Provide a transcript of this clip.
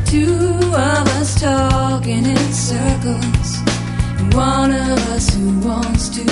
Two of us talking in circles, and one of us who wants to